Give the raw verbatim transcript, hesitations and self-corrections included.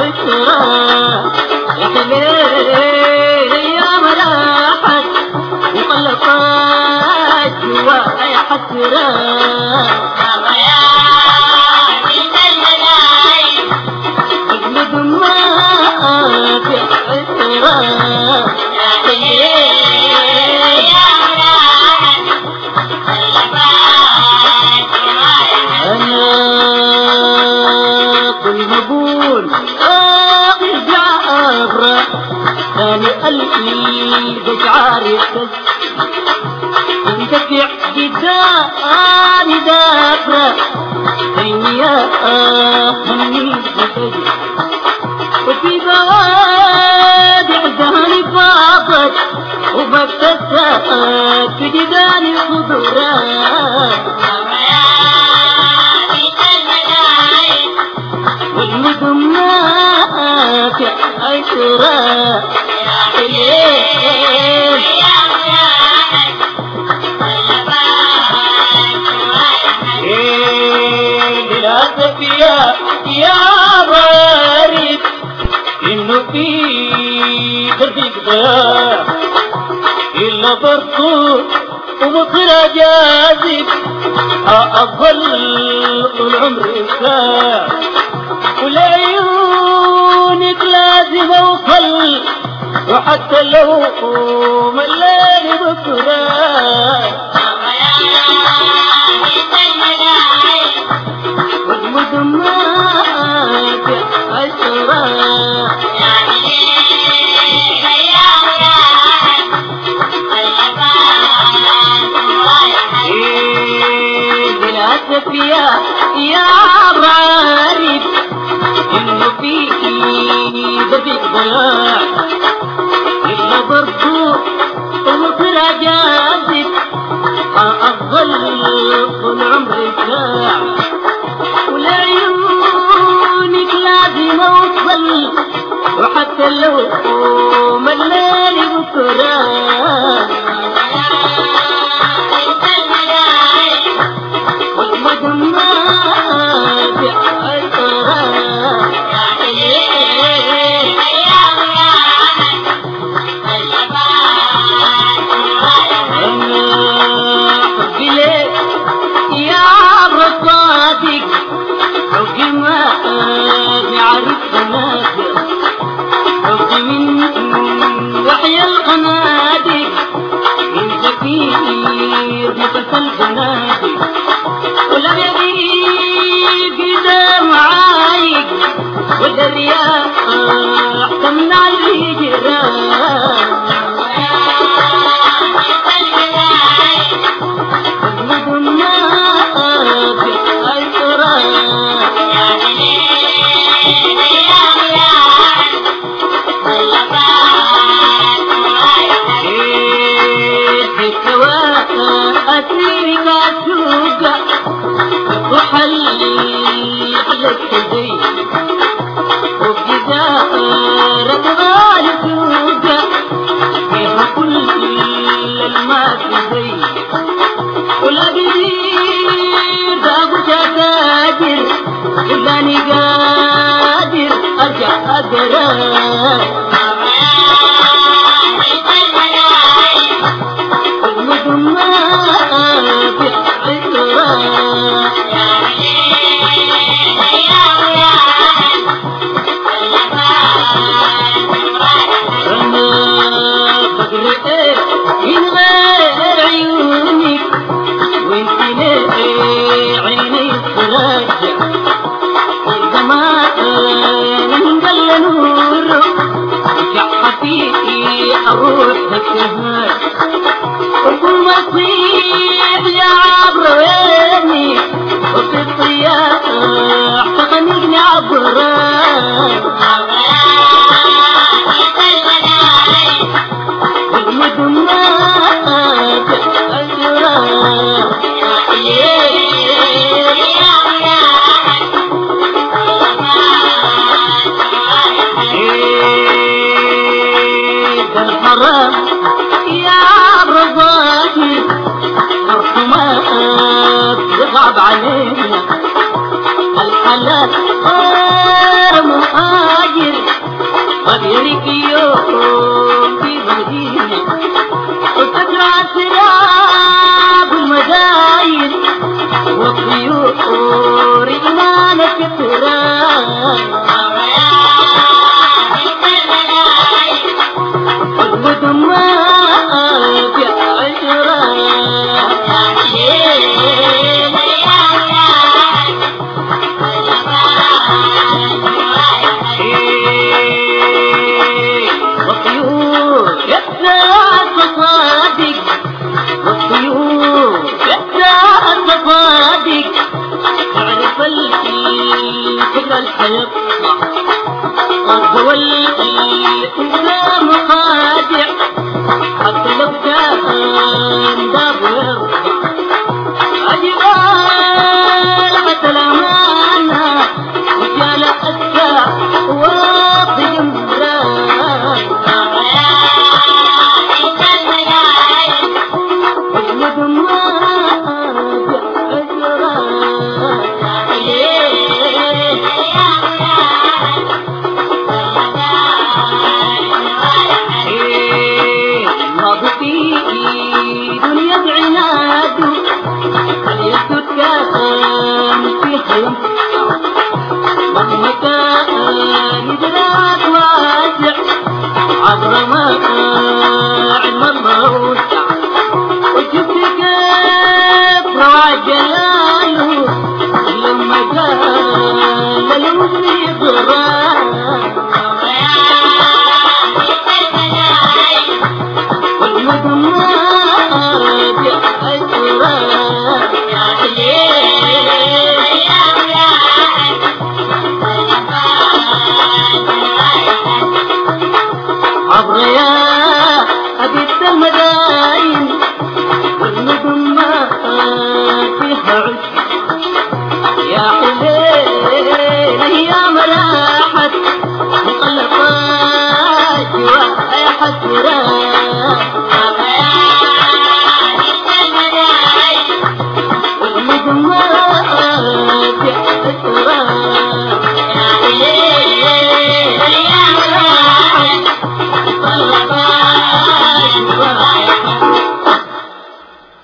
عشرة يا حليل يا ملاحت وطلقات جوايا حسرة اجمد ما في عشرة يا حليل يا ملاحت طلقات انا كل ما اقول ارجع ابرا ثاني قلبي بشعار يحس اندفع جداني دافرة عيني يا همي بتجي وفي بوادع ذهني فاضت وبكتسات في جداني خضرات والمدمات عشرة يا حليل يا ملاحت للأسف يا يا غريب إنه في دربك ضياع إلا برضو ومصير جاذب أظل طول عمري ساعة ولعيونك لازم أوصل وحتى لو ملاني بكرة والمدمات عشرة يا حليل يا ملاحت للأسف يا يا غريب إنه فيكي دبيك ضياع إلا برضو ومصير جاذب أظل طول عمري ساعة ولعيونك لازم أوصل وحتى لو ملاني بكرة والمدمات عشرة يا حليل يا ملاحت أنا حبي ليك يا رصادق حبي ما بعرف خنادق حبي من وحي القنادق من زفير نفس البنادق ولا يغيب قدام عايق ولا الرياح تمنع الهجرة والمدمات عشرة يا حليل يا ملاحت طلقات السواء أسيرك أسوقة وحلي لك زي وبجزارة غالي سوقة فيها كل الماء زي ولا قدير دابك قادر إذاني قادر أرجع أقرأ والمدمات عشرة يا حليل يا ملاحت أنا بدري إيه من غير عيونك وانت ليه عيني تراجع والزمان انقل نوره رجع حبيبي اروح للسهر وكل ما تصيح يا عبر ويني وفي الطياح تخنقني عبره والمدمات عشرة يا حليل يا ملاحت ده الحرام يا رضاكي حرمات يصعب علينا الحلال غير مهاجر غيرك يوم في مدينة وتقرأ سراب المداين والطيور إيمانك تراب والدماء في عشرة والطيور يبدأ تصادق والطيور يبدأ تصادق تعرف الفكرة الحياة والقول الإنسان مخادع حتى لو كان داب ويرفع أجبال حتى الأمانة رجال أذكى واطي جمران وجود ما دنيا بعناد اليد كان في حلم مهما كان إدراك واسع عبر ما علم الموت وشفت كيف روى جلاله لما قال للمزني غرام عبر يا أبيت المداين والنجم ما فيها عشق يا حليل أيام راحت مقلقات ويا حسرات والنجم